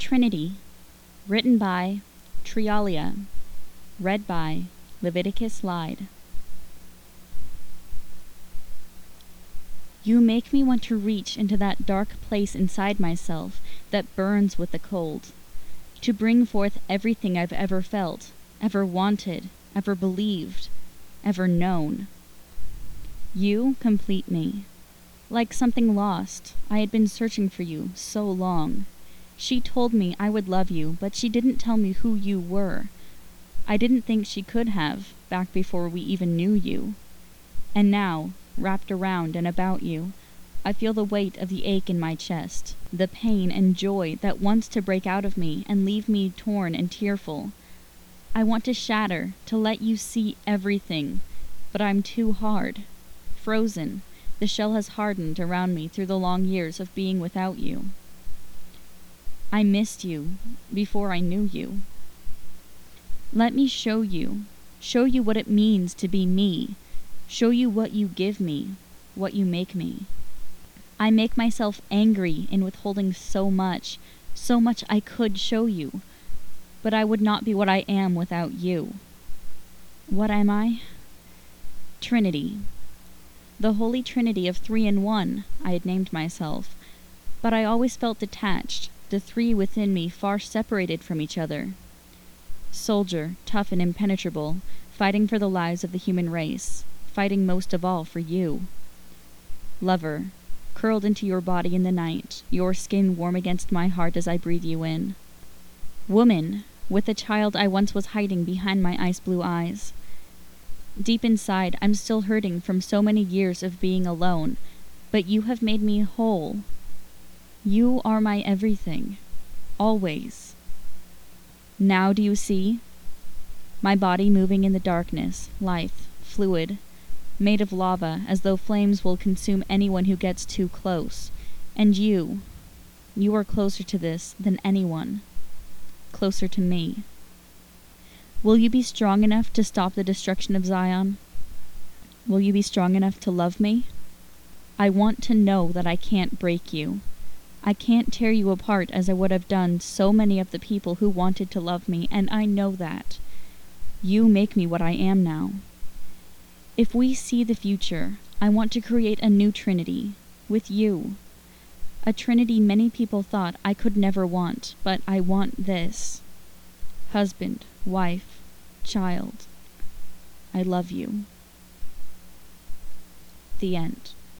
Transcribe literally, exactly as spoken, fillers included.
Trinity, written by Trialia, read by Leviticus Lyde. You make me want to reach into that dark place inside myself that burns with the cold, to bring forth everything I've ever felt, ever wanted, ever believed, ever known. You complete me. Like something lost, I had been searching for you so long. She told me I would love you, but she didn't tell me who you were. I didn't think she could have, back before we even knew you. And now, wrapped around and about you, I feel the weight of the ache in my chest, the pain and joy that wants to break out of me and leave me torn and tearful. I want to shatter, to let you see everything, but I'm too hard. Frozen, the shell has hardened around me through the long years of being without you. I missed you before I knew you. Let me show you, show you what it means to be me, show you what you give me, what you make me. I make myself angry in withholding so much, so much I could show you, but I would not be what I am without you. What am I? Trinity. The Holy Trinity of three in one, I had named myself, but I always felt detached, the three within me far separated from each other. Soldier, tough and impenetrable, fighting for the lives of the human race, fighting most of all for you. Lover, curled into your body in the night, your skin warm against my heart as I breathe you in. Woman, with the child I once was hiding behind my ice blue eyes. Deep inside, I'm still hurting from so many years of being alone, but you have made me whole. You are my everything, always. Now do you see? My body moving in the darkness, lithe, fluid, made of lava as though flames will consume anyone who gets too close. And you, you are closer to this than anyone, closer to me. Will you be strong enough to stop the destruction of Zion? Will you be strong enough to love me? I want to know that I can't break you. I can't tear you apart as I would have done so many of the people who wanted to love me, and I know that. You make me what I am now. If we see the future, I want to create a new Trinity, with you. A Trinity many people thought I could never want, but I want this. Husband, wife, child. I love you. The end.